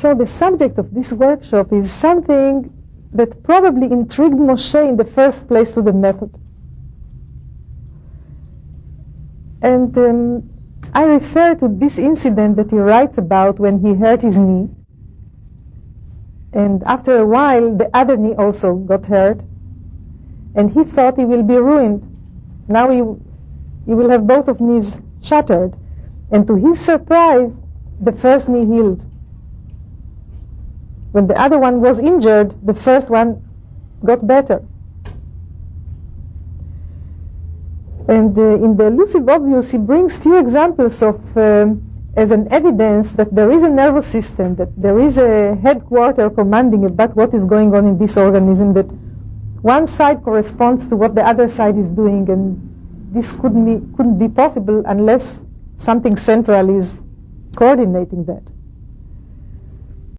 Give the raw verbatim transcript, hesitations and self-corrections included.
so the subject of this workshop is something that probably intrigued Moshe in the first place to the method. And um, I refer to this incident that he writes about when he hurt his knee. And after a while, the other knee also got hurt. And he thought he will be ruined. Now he, he will have both of knees shattered. And to his surprise, the first knee healed. When the other one was injured, the first one got better. And uh, in the elusive obvious, he brings few examples of, um, as an evidence that there is a nervous system, that there is a headquarter commanding about what is going on in this organism, that one side corresponds to what the other side is doing, and this couldn't be, couldn't be possible unless something central is coordinating that.